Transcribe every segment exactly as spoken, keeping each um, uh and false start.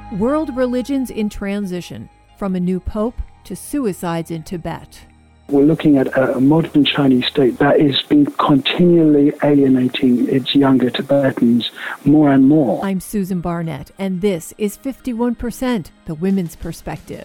World religions in transition, from a new pope to suicides in Tibet. We're looking at a modern Chinese state that is being continually alienating its younger Tibetans more and more. I'm Susan Barnett, and this is fifty-one percent, the women's perspective.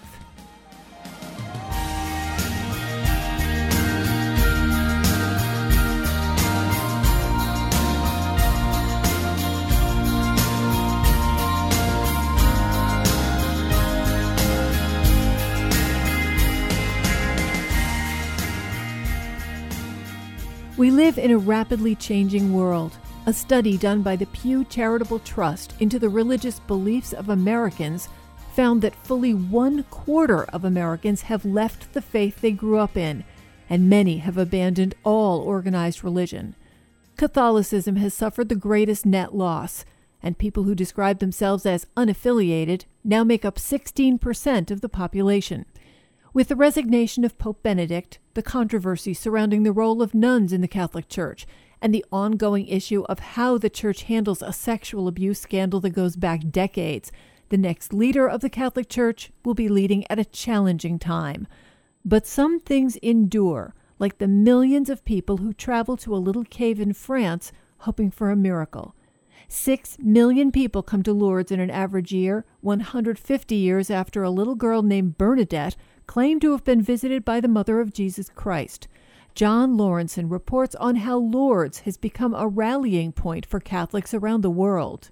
We live in a rapidly changing world. A study done by the Pew Charitable Trust into the religious beliefs of Americans found that fully one quarter of Americans have left the faith they grew up in, and many have abandoned all organized religion. Catholicism has suffered the greatest net loss, and people who describe themselves as unaffiliated now make up sixteen percent of the population. With the resignation of Pope Benedict, the controversy surrounding the role of nuns in the Catholic Church, and the ongoing issue of how the Church handles a sexual abuse scandal that goes back decades, the next leader of the Catholic Church will be leading at a challenging time. But some things endure, like the millions of people who travel to a little cave in France hoping for a miracle. Six million people come to Lourdes in an average year, one hundred fifty years after a little girl named Bernadette claimed to have been visited by the Mother of Jesus Christ. John Lawrenson reports on how Lourdes has become a rallying point for Catholics around the world.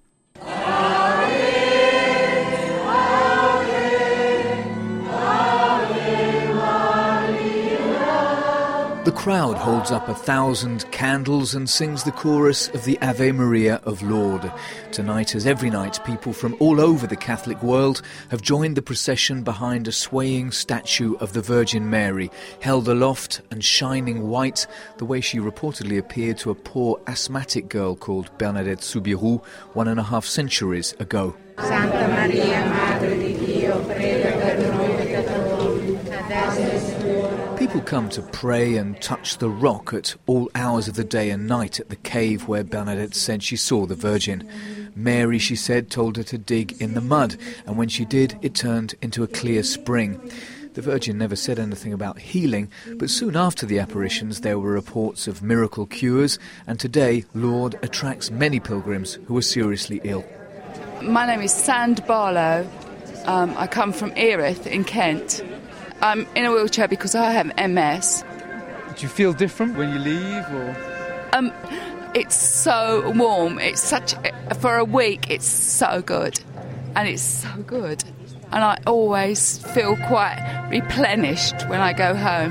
The crowd holds up a thousand candles and sings the chorus of the Ave Maria of Lourdes. Tonight, as every night, people from all over the Catholic world have joined the procession behind a swaying statue of the Virgin Mary, held aloft and shining white, the way she reportedly appeared to a poor asthmatic girl called Bernadette Soubirous one and a half centuries ago. Santa Maria, Madre di Dio, prega per noi peccatori, adesso. People come to pray and touch the rock at all hours of the day and night at the cave where Bernadette said she saw the Virgin. Mary, she said, told her to dig in the mud, and when she did, it turned into a clear spring. The Virgin never said anything about healing, but soon after the apparitions there were reports of miracle cures, and today Lourdes attracts many pilgrims who are seriously ill. My name is Sand Barlow. Um, I come from Erith in Kent. I'm in a wheelchair because I have M S. Do you feel different when you leave, or? Um, it's so warm. It's such for a week. It's so good, and it's so good, and I always feel quite replenished when I go home.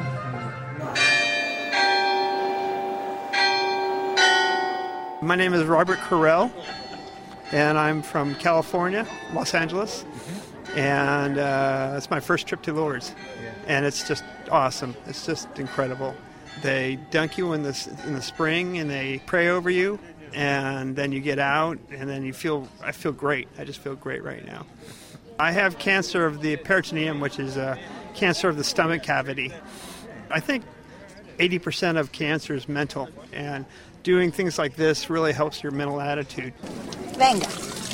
My name is Robert Carell, and I'm from California, Los Angeles. And uh, it's my first trip to Lourdes, and it's just awesome. It's just incredible. They dunk you in the in the spring, and they pray over you, and then you get out, and then you feel. I feel great. I just feel great right now. I have cancer of the peritoneum, which is a cancer of the stomach cavity. I think eighty percent of cancer is mental, and doing things like this really helps your mental attitude. Venga.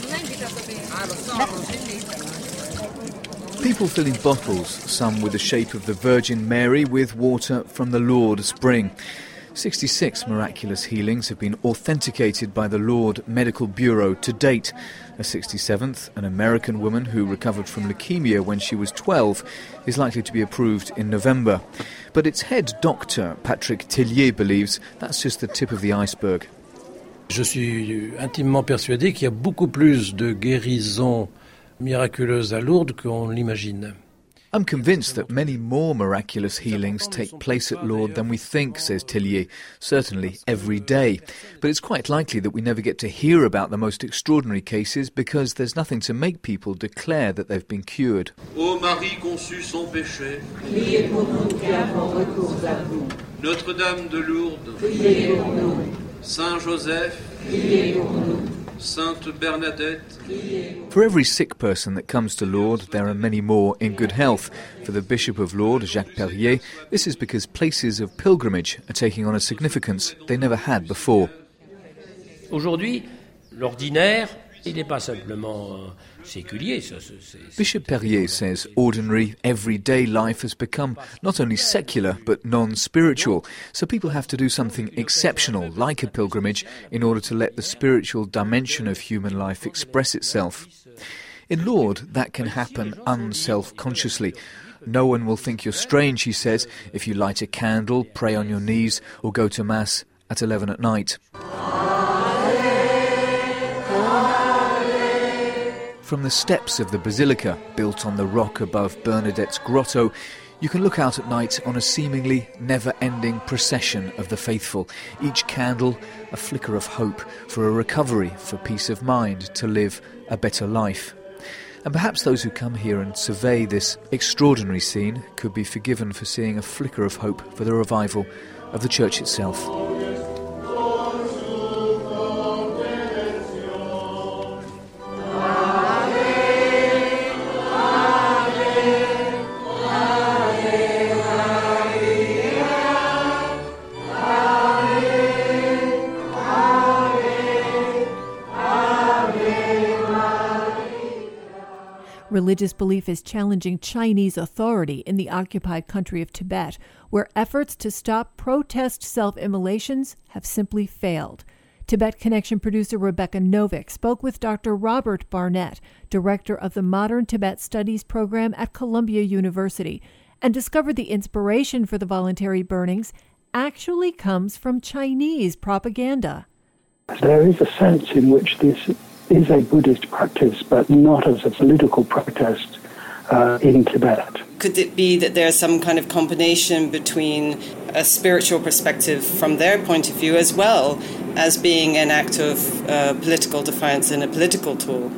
People filling bottles, some with the shape of the Virgin Mary, with water from the Lourdes spring. sixty-six miraculous healings have been authenticated by the Lourdes Medical Bureau to date. A sixty-seventh, an American woman who recovered from leukemia when she was twelve, is likely to be approved in November. But its head doctor, Patrick Tellier, believes that's just the tip of the iceberg. Je suis intimement persuadé qu'il y a beaucoup plus de guérisons miraculeuse à Lourdes qu'on l'imagine. I'm convinced that many more miraculous healings take place at Lourdes than we think, says Tellier, certainly every day. But it's quite likely that we never get to hear about the most extraordinary cases because there's nothing to make people declare that they've been cured. Ô Marie conçue sans péché, priez pour nous qui avons recours à vous. Notre-Dame de Lourdes, priez pour nous. Saint Joseph, priez pour nous. Sainte Bernadette. For every sick person that comes to Lourdes, there are many more in good health. For the Bishop of Lourdes, Jacques Perrier, this is because places of pilgrimage are taking on a significance they never had before. Aujourd'hui, l'ordinaire Bishop Perrier says ordinary, everyday life has become not only secular but non-spiritual, so people have to do something exceptional, like a pilgrimage, in order to let the spiritual dimension of human life express itself. In Lourdes, that can happen unself-consciously. No one will think you're strange, he says, if you light a candle, pray on your knees, or go to Mass at eleven at night. From the steps of the basilica, built on the rock above Bernadette's grotto, you can look out at night on a seemingly never-ending procession of the faithful, each candle a flicker of hope for a recovery, for peace of mind, to live a better life. And perhaps those who come here and survey this extraordinary scene could be forgiven for seeing a flicker of hope for the revival of the church itself. Religious belief is challenging Chinese authority in the occupied country of Tibet, where efforts to stop protest self-immolations have simply failed. Tibet Connection producer Rebecca Novick spoke with Doctor Robert Barnett, director of the Modern Tibet Studies program at Columbia University, and discovered the inspiration for the voluntary burnings actually comes from Chinese propaganda. There is a sense in which this is a Buddhist practice, but not as a political protest uh, in Tibet. Could it be that there's some kind of combination between a spiritual perspective from their point of view as well as being an act of uh, political defiance and a political tool?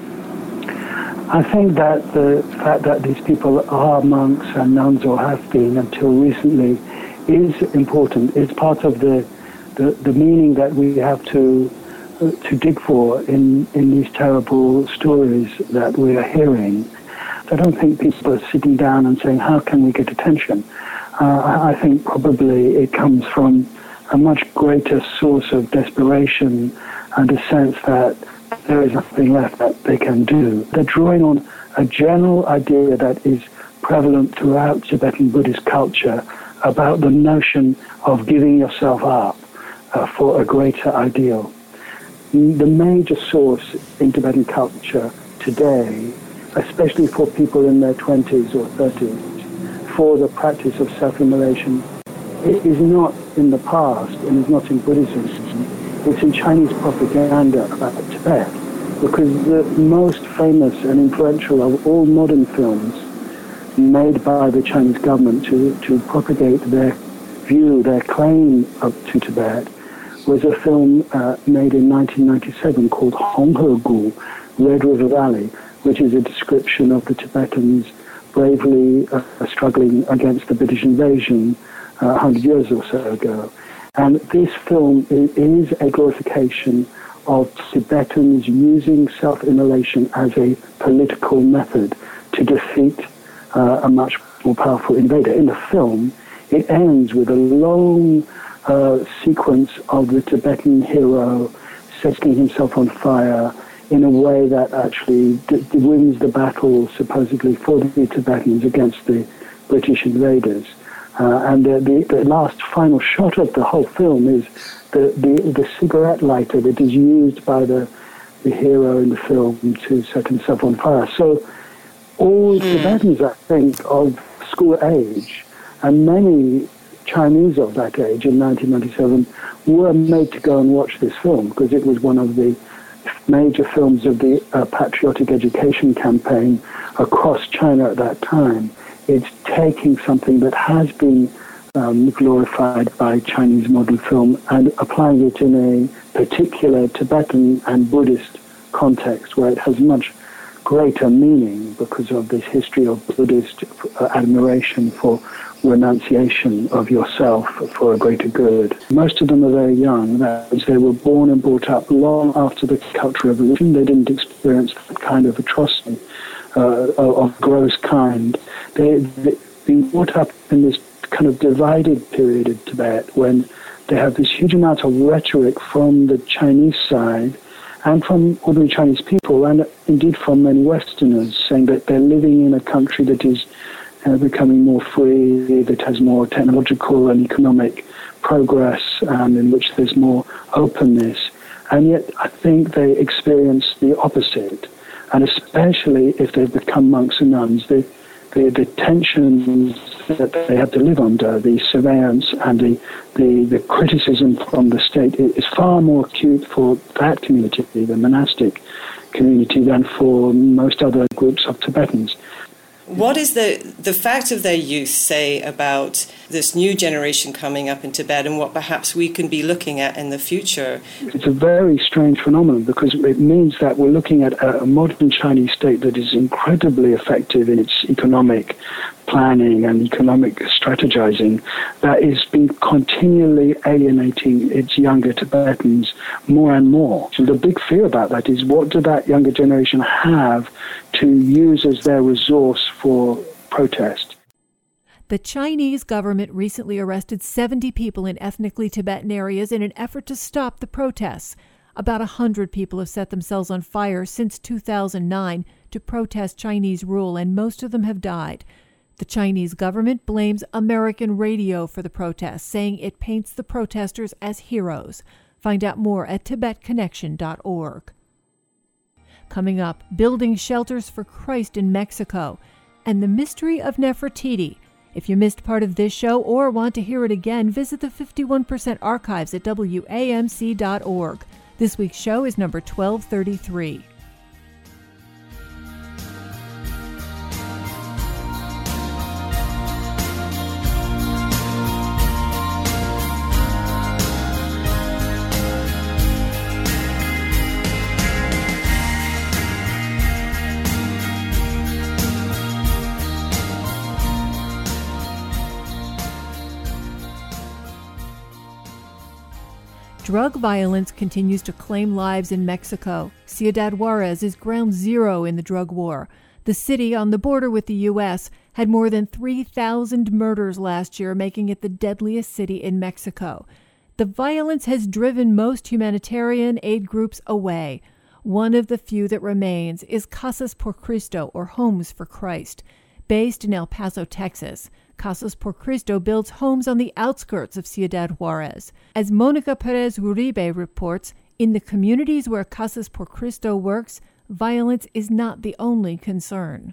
I think that the fact that these people are monks and nuns, or have been until recently, is important. It's part of the, the, the meaning that we have to to dig for in, in these terrible stories that we are hearing. I don't think people are sitting down and saying, how can we get attention? Uh, I think probably it comes from a much greater source of desperation and a sense that there is nothing left that they can do. They're drawing on a general idea that is prevalent throughout Tibetan Buddhist culture about the notion of giving yourself up uh, for a greater ideal. The major source in Tibetan culture today, especially for people in their twenties or thirties, for the practice of self-immolation, it is not in the past and is not in Buddhism. It's in Chinese propaganda about Tibet, because the most famous and influential of all modern films made by the Chinese government to, to propagate their view, their claim of, to Tibet, was a film uh, made in nineteen ninety-seven called Honghe Gu, Red River Valley, which is a description of the Tibetans bravely uh, struggling against the British invasion uh, one hundred years or so ago. And this film is, is a glorification of Tibetans using self-immolation as a political method to defeat uh, a much more powerful invader. In the film, it ends with a long Uh, sequence of the Tibetan hero setting himself on fire in a way that actually d- d- wins the battle, supposedly, for the Tibetans against the British invaders. Uh, and the, the, the last final shot of the whole film is the, the, the cigarette lighter that is used by the, the hero in the film to set himself on fire. So all mm. Tibetans, I think, of school age, and many Chinese of that age in nineteen ninety-seven were made to go and watch this film because it was one of the major films of the uh, patriotic education campaign across China at that time. It's taking something that has been um, glorified by Chinese modern film and applying it in a particular Tibetan and Buddhist context where it has much greater meaning because of this history of Buddhist uh, admiration for renunciation of yourself for a greater good. Most of them are very young. That is, they were born and brought up long after the Cultural Revolution. They didn't experience that kind of atrocity uh, of, of gross kind. They, they've been brought up in this kind of divided period in Tibet when they have this huge amount of rhetoric from the Chinese side and from ordinary Chinese people, and indeed from many Westerners, saying that they're living in a country that is uh, becoming more free, that has more technological and economic progress, and in which there's more openness. And yet I think they experience the opposite. And especially if they've become monks and nuns, the, the, the tensions that they have to live under, the surveillance and the, the, the criticism from the state is far more acute for that community, the monastic community, than for most other groups of Tibetans. What is the, the fact of their youth say about this new generation coming up in Tibet and what perhaps we can be looking at in the future? It's a very strange phenomenon because it means that we're looking at a modern Chinese state that is incredibly effective in its economic planning and economic strategizing, that is been continually alienating its younger Tibetans more and more. So the big fear about that is, what do that younger generation have to use as their resource for protest? The Chinese government recently arrested seventy people in ethnically Tibetan areas in an effort to stop the protests. About one hundred people have set themselves on fire since two thousand nine to protest Chinese rule, and most of them have died. The Chinese government blames American radio for the protests, saying it paints the protesters as heroes. Find out more at tibet connection dot org. Coming up, building shelters for Christ in Mexico, and the mystery of Nefertiti. If you missed part of this show or want to hear it again, visit the fifty-one percent archives at W A M C dot org. This week's show is number twelve thirty-three. Drug violence continues to claim lives in Mexico. Ciudad Juarez is ground zero in the drug war. The city, on the border with the U S, had more than three thousand murders last year, making it the deadliest city in Mexico. The violence has driven most humanitarian aid groups away. One of the few that remains is Casas por Cristo, or Homes for Christ. Based in El Paso, Texas, Casas por Cristo builds homes on the outskirts of Ciudad Juarez. As Monica Perez Uribe reports, in the communities where Casas por Cristo works, violence is not the only concern.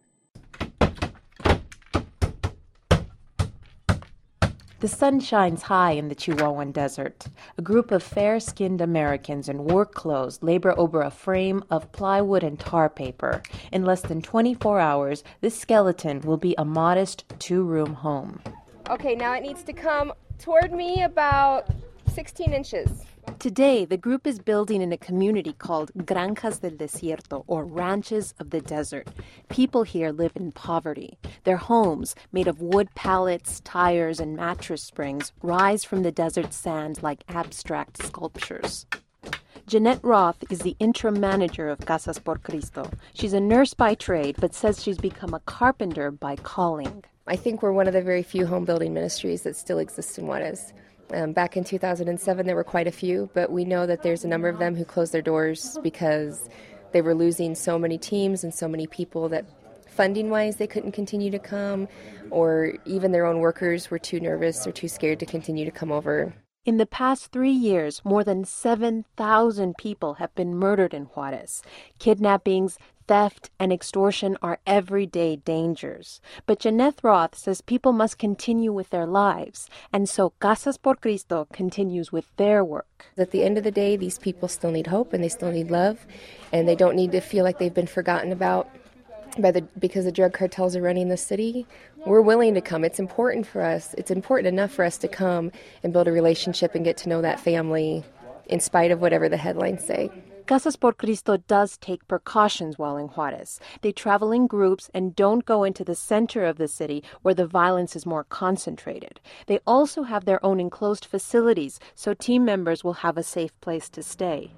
The sun shines high in the Chihuahuan desert. A group of fair-skinned Americans in work clothes labor over a frame of plywood and tar paper. In less than twenty-four hours, this skeleton will be a modest two-room home. Okay, now it needs to come toward me about sixteen inches. Today, the group is building in a community called Granjas del Desierto, or Ranches of the Desert. People here live in poverty. Their homes, made of wood pallets, tires, and mattress springs, rise from the desert sand like abstract sculptures. Jeanette Roth is the interim manager of Casas por Cristo. She's a nurse by trade, but says she's become a carpenter by calling. I think we're one of the very few home building ministries that still exists in Juarez. Um, back in two thousand seven, there were quite a few, but we know that there's a number of them who closed their doors because they were losing so many teams and so many people that funding-wise they couldn't continue to come, or even their own workers were too nervous or too scared to continue to come over. In the past three years, more than seven thousand people have been murdered in Juarez. Kidnappings, theft, and extortion are everyday dangers. But Jeanette Roth says people must continue with their lives, and so Casas por Cristo continues with their work. At the end of the day, these people still need hope, and they still need love, and they don't need to feel like they've been forgotten about by the because the drug cartels are running the city. We're willing to come. It's important for us. It's important enough for us to come and build a relationship and get to know that family in spite of whatever the headlines say. Casas por Cristo does take precautions while in Juarez. They travel in groups and don't go into the center of the city where the violence is more concentrated. They also have their own enclosed facilities, so team members will have a safe place to stay.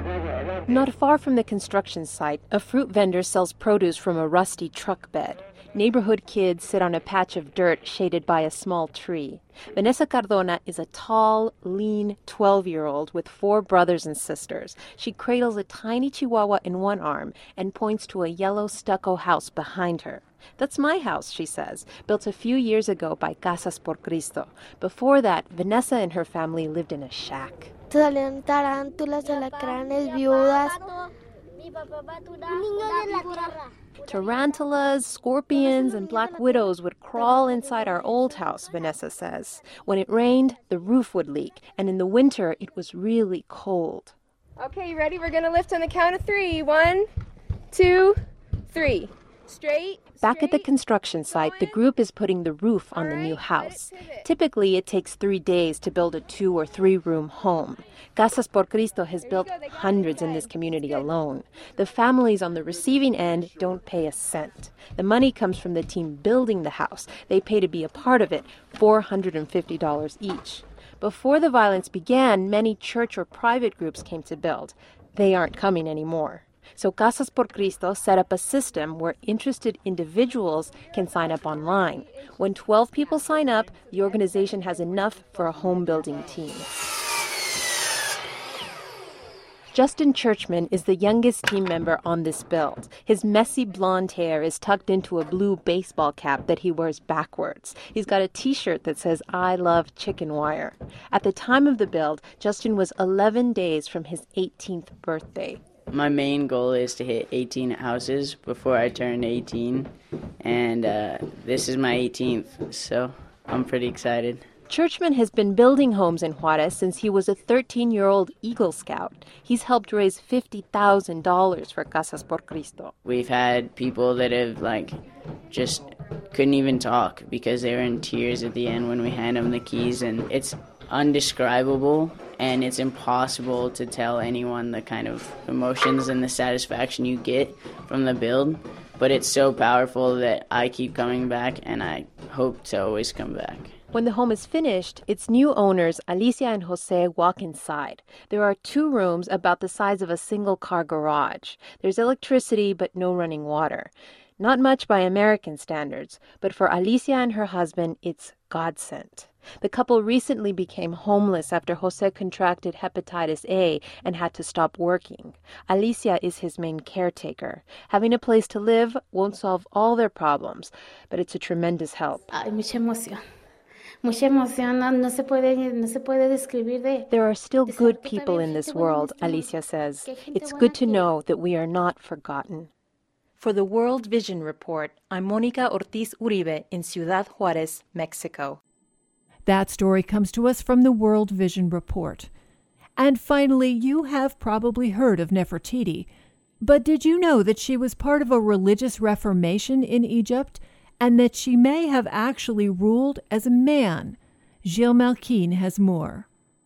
Not far from the construction site, a fruit vendor sells produce from a rusty truck bed. Neighborhood kids sit on a patch of dirt shaded by a small tree. Vanessa Cardona is a tall, lean twelve-year-old with four brothers and sisters. She cradles a tiny chihuahua in one arm and points to a yellow stucco house behind her. That's my house, she says, built a few years ago by Casas por Cristo. Before that, Vanessa and her family lived in a shack. Salían tarántulas, alacranes, viudas. Tarantulas, scorpions, and black widows would crawl inside our old house, Vanessa says. When it rained, the roof would leak, and in the winter, it was really cold. Okay, you ready? We're going to lift on the count of three. One, two, three. Straight. Back at the construction site, the group is putting the roof on the new house. Typically, it takes three days to build a two- or three-room home. Casas por Cristo has built hundreds in this community alone. The families on the receiving end don't pay a cent. The money comes from the team building the house. They pay to be a part of it, four hundred fifty dollars each. Before the violence began, many church or private groups came to build. They aren't coming anymore. So Casas por Cristo set up a system where interested individuals can sign up online. When twelve people sign up, the organization has enough for a home building team. Justin Churchman is the youngest team member on this build. His messy blonde hair is tucked into a blue baseball cap that he wears backwards. He's got a t-shirt that says, "I love chicken wire." At the time of the build, Justin was eleven days from his eighteenth birthday. My main goal is to hit eighteen houses before I turn eighteen, and uh, this is my eighteenth, so I'm pretty excited. Churchman has been building homes in Juarez since he was a thirteen-year-old Eagle Scout. He's helped raise fifty thousand dollars for Casas por Cristo. We've had people that have, like, just couldn't even talk because they were in tears at the end when we hand them the keys, and it's undescribable, and it's impossible to tell anyone the kind of emotions and the satisfaction you get from the build, but it's so powerful that I keep coming back, and I hope to always come back. When the home is finished, its new owners, Alicia and Jose, walk inside. There are two rooms about the size of a single-car garage. There's electricity, but no running water. Not much by American standards, but for Alicia and her husband, it's godsend. The couple recently became homeless after Jose contracted hepatitis A and had to stop working. Alicia is his main caretaker. Having a place to live won't solve all their problems, but it's a tremendous help. Ay, mucha emoción. Mucha emoción, no, no se puede, no se puede describir de... There are still good people in this world, Alicia says. It's good to know that we are not forgotten. For the World Vision Report, I'm Mónica Ortiz Uribe in Ciudad Juárez, Mexico. That story comes to us from the World Vision Report. And finally, you have probably heard of Nefertiti. But did you know that she was part of a religious reformation in Egypt, and that she may have actually ruled as a man? Gilles Malkin has more.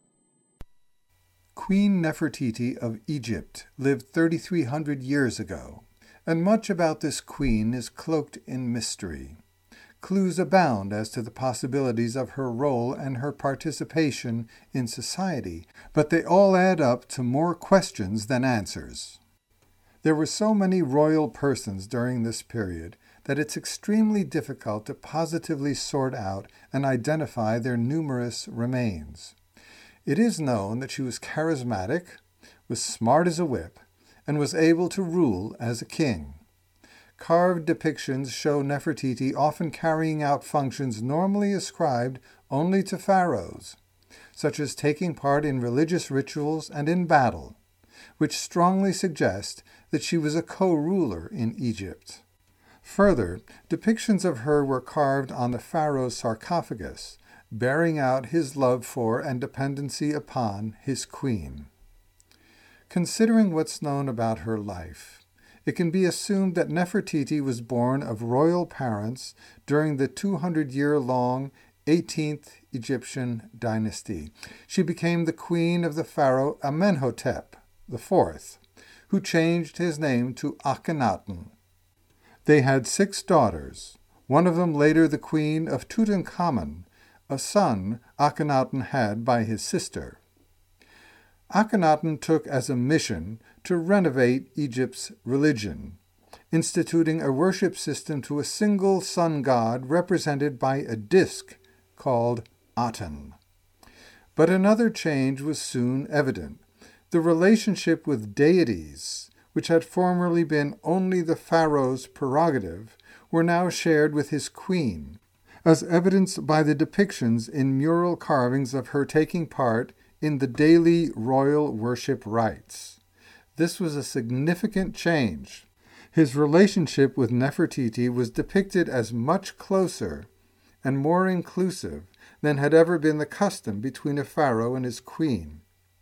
Queen Nefertiti of Egypt lived thirty-three hundred years ago, and much about this queen is cloaked in mystery. Clues abound as to the possibilities of her role and her participation in society, but they all add up to more questions than answers. There were so many royal persons during this period that it's extremely difficult to positively sort out and identify their numerous remains. It is known that she was charismatic, was smart as a whip, and was able to rule as a king. Carved depictions show Nefertiti often carrying out functions normally ascribed only to pharaohs, such as taking part in religious rituals and in battle, which strongly suggest that she was a co-ruler in Egypt. Further, depictions of her were carved on the pharaoh's sarcophagus, bearing out his love for and dependency upon his queen. Considering what's known about her life, it can be assumed that Nefertiti was born of royal parents during the two hundred year long eighteenth Egyptian dynasty. She became the queen of the pharaoh Amenhotep the fourth, who changed his name to Akhenaten. They had six daughters, one of them later the queen of Tutankhamun, a son Akhenaten had by his sister. Akhenaten took as a mission to renovate Egypt's religion, instituting a worship system to a single sun god represented by a disk called Aten. But another change was soon evident. The relationship with deities, which had formerly been only the pharaoh's prerogative, were now shared with his queen, as evidenced by the depictions in mural carvings of her taking part in the daily royal worship rites. This was a significant change. His relationship with Nefertiti was depicted as much closer and more inclusive than had ever been the custom between a pharaoh and his queen.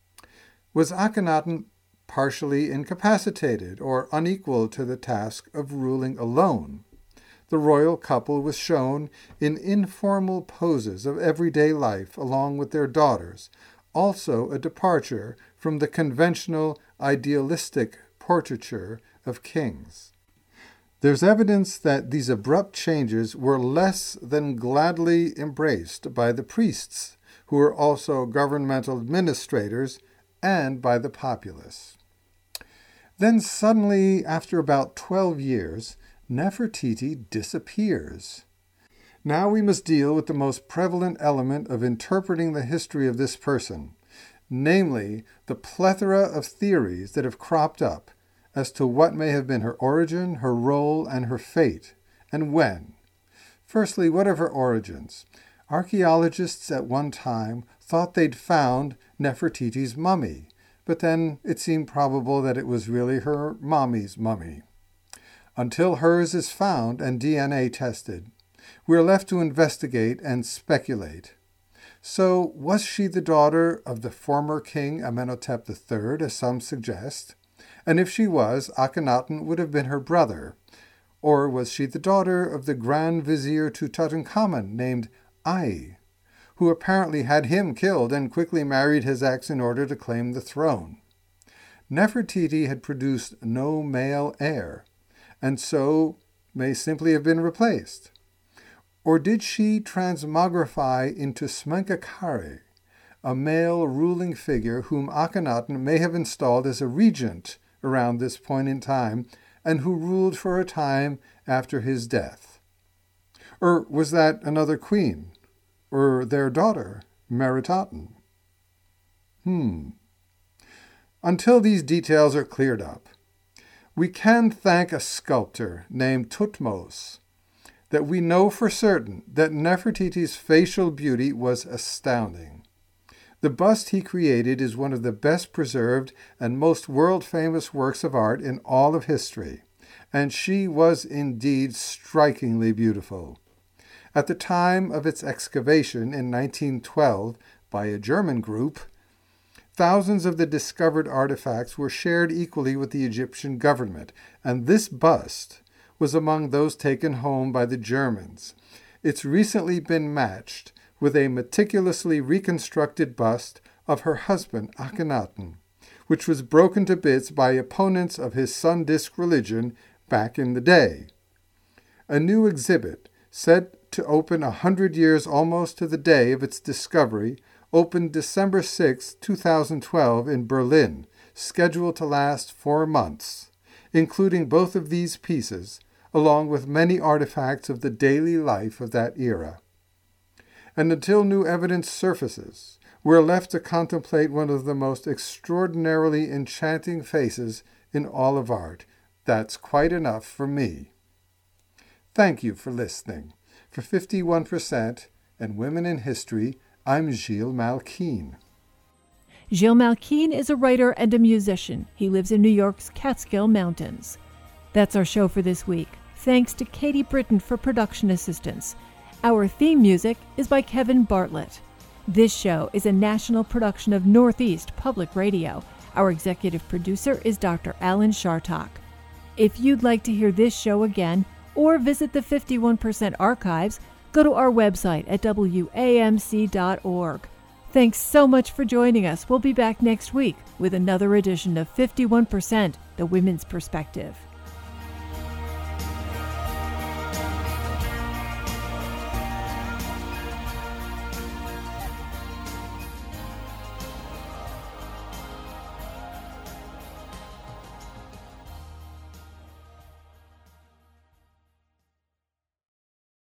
Was Akhenaten partially incapacitated or unequal to the task of ruling alone? The royal couple was shown in informal poses of everyday life along with their daughters, also a departure from the conventional idealistic portraiture of kings. There's evidence that these abrupt changes were less than gladly embraced by the priests, who were also governmental administrators, and by the populace. Then suddenly, after about twelve years, Nefertiti disappears. Now we must deal with the most prevalent element of interpreting the history of this person, namely the plethora of theories that have cropped up as to what may have been her origin, her role, and her fate, and when. Firstly, what of her origins? Archaeologists at one time thought they'd found Nefertiti's mummy, but then it seemed probable that it was really her mommy's mummy. Until hers is found and D N A tested, we're left to investigate and speculate. So, was she the daughter of the former king Amenhotep the Third, as some suggest? And if she was, Akhenaten would have been her brother. Or was she the daughter of the Grand Vizier to Tutankhamun named Ai, who apparently had him killed and quickly married his ex in order to claim the throne? Nefertiti had produced no male heir, and so may simply have been replaced. Or did she transmogrify into Smenkhkare, a male ruling figure whom Akhenaten may have installed as a regent around this point in time, and who ruled for a time after his death? Or was that another queen, or their daughter, Meritaten? Hmm. Until these details are cleared up, we can thank a sculptor named Thutmose that we know for certain that Nefertiti's facial beauty was astounding. The bust he created is one of the best preserved and most world-famous works of art in all of history, and she was indeed strikingly beautiful. At the time of its excavation in nineteen twelve by a German group, thousands of the discovered artifacts were shared equally with the Egyptian government, and this bust was among those taken home by the Germans. It's recently been matched with a meticulously reconstructed bust of her husband Akhenaten, which was broken to bits by opponents of his sun disk religion back in the day. A new exhibit, set to open a hundred years almost to the day of its discovery, opened December sixth, two thousand twelve in Berlin, scheduled to last four months, including both of these pieces, along with many artifacts of the daily life of that era. And until new evidence surfaces, we're left to contemplate one of the most extraordinarily enchanting faces in all of art. That's quite enough for me. Thank you for listening. For fifty-one percent and Women in History, I'm Gilles Malkine. Gilles Malkine is a writer and a musician. He lives in New York's Catskill Mountains. That's our show for this week. Thanks to Katie Britton for production assistance. Our theme music is by Kevin Bartlett. This show is a national production of Northeast Public Radio. Our executive producer is Doctor Alan Shartok. If you'd like to hear this show again or visit the fifty-one percent archives, go to our website at W A M C dot org. Thanks so much for joining us. We'll be back next week with another edition of fifty-one percent, The Women's Perspective.